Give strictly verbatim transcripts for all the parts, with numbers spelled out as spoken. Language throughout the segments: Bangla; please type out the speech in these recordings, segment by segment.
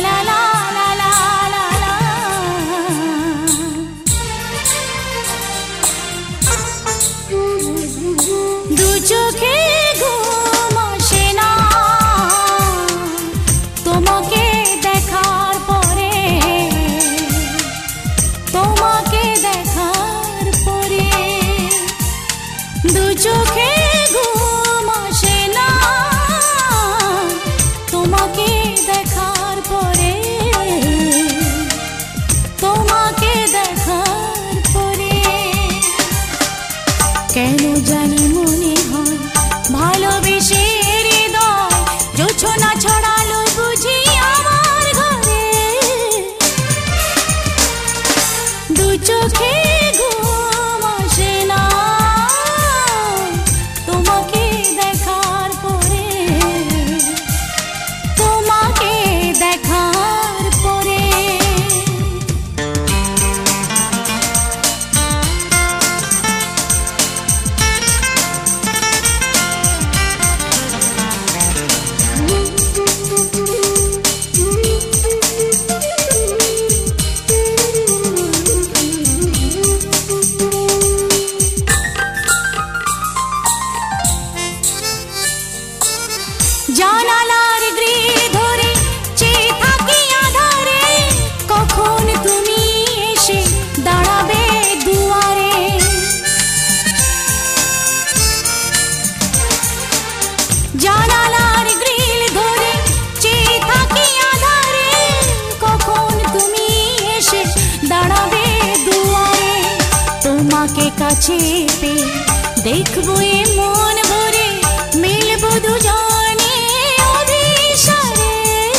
देखबो ए मन भरे मिलबो दुजने अभिसारे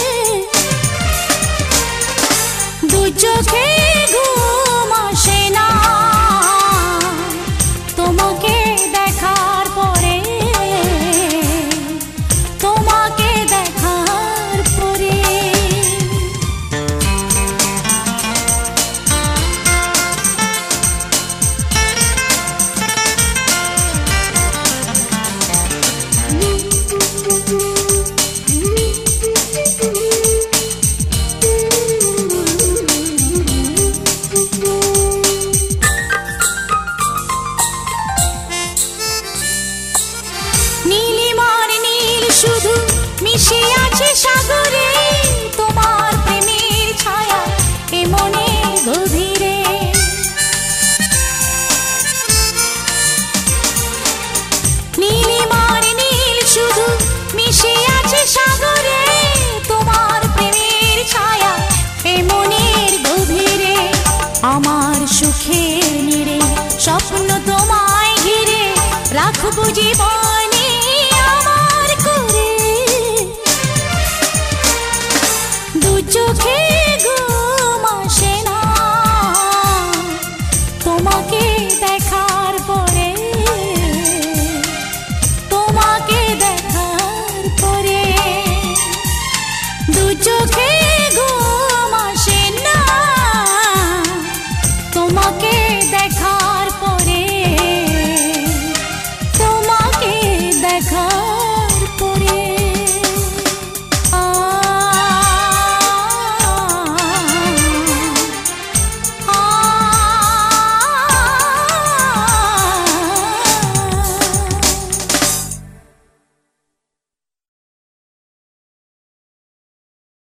दु चोखे घुम आसे ना তোমাকে দেখার পরে তোমাকে দেখার পরে শুধু মিশে আছে সাগরে তোমার প্রেমের ছায়া এ মনের গভীরে নীলিমার নীল শুধু মিশে আছে সাগরে তোমার প্রেমের ছায়া এ মনের গভীরে আমার সুখের নীড়ে স্বপ্ন তোমায় ঘিরে রাখবো জীবন